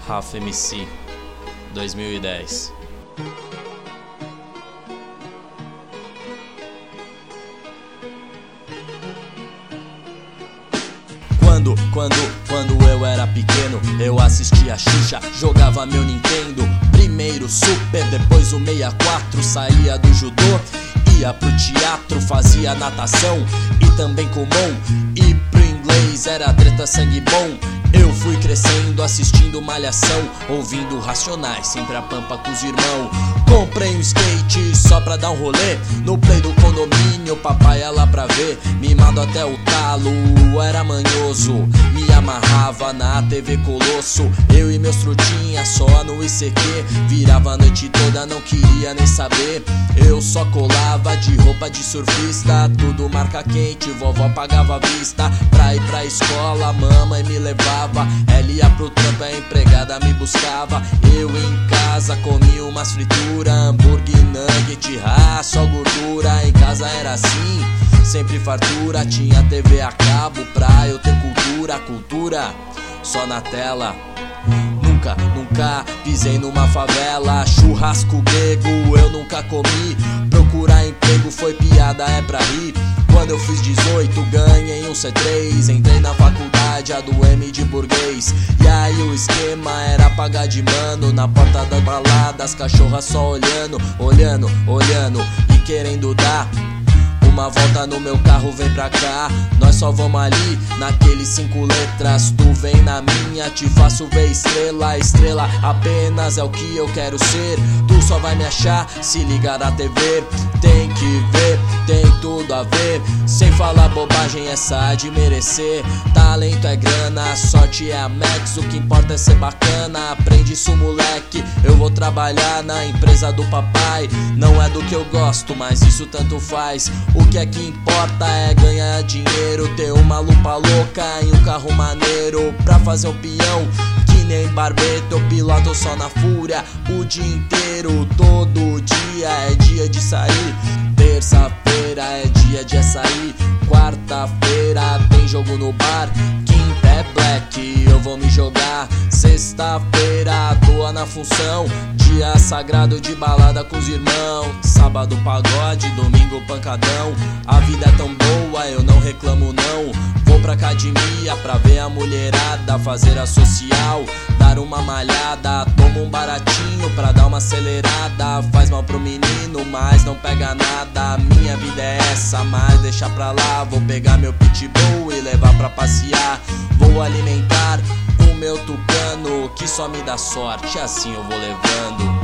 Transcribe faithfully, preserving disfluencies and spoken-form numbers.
Rafa M C, dois mil e dez. Quando, quando, quando eu era pequeno, eu assistia a Xuxa, jogava meu Nintendo. Primeiro Super, depois o sessenta e quatro, saía do judô, ia pro teatro, fazia natação e também Kumon. E pro inglês era treta, sangue bom. Eu fui crescendo assistindo Malhação, ouvindo Racionais, sempre a pampa com os irmãos. Comprei um skate só pra dar um rolê no play do condomínio, papai ia lá pra ver. Mimado até o talo, era manhoso, me amarrava na T V Colosso. Eu e meus trutinhas só no I C Q, virava a noite toda, não queria nem saber. Eu só colava de roupa de surfista, tudo marca quente, vovó pagava a vista. Pra ir pra escola, mamãe me levava, ela ia pro trampo, a empregada me buscava. Eu em casa comia umas frituras, hambúrguer, nugget, ah, só gordura. Em casa era assim, sempre fartura, tinha T V a cabo pra eu ter cultura. Cultura só na tela. Nunca, nunca pisei numa favela. Churrasco grego eu nunca comi. Procurar emprego foi piada, é pra rir. Quando eu fiz dezoito ganhei um C três, entrei na faculdade, a do M de burguês. E aí o esquema era pagar de mano, na porta da balada as cachorras só olhando, olhando, olhando e querendo dar uma volta no meu carro, vem pra cá. Nós só vamos ali, naqueles cinco letras. Tu vem na minha, te faço ver estrela. Estrela apenas é o que eu quero ser. Tu só vai me achar se ligar na T V. Tem que ver, tem tudo a ver. Sem falar bobagem, essa de merecer. Talento é grana, sorte é a Max. O que importa é ser bacana, aprende isso moleque. Eu vou trabalhar na empresa do papai. Não é do que eu gosto, mas isso tanto faz. O que é que importa é ganhar dinheiro, ter uma lupa louca e um carro maneiro pra fazer um peão. Que nem Barbeto, eu piloto só na fúria o dia inteiro. Todo dia é dia de sair. Terça-feira é dia de açaí. Quarta-feira tem jogo no bar. Quinta é black, eu vou me jogar. Sexta-feira à toa na função, dia sagrado de balada com os irmãos. Sábado pagode, domingo pancadão. A vida é tão boa, eu não reclamo não. Vou pra academia pra ver a mulherada, fazer a social, dar uma malhada. Tomo um baratinho pra dar uma acelerada. Faz mal pro menino, mas não pega nada. Minha vida é essa, mas deixa pra lá. Vou pegar meu pitbull e levar pra passear. Vou alimentar o meu tucano, que só me dá sorte, assim eu vou levando.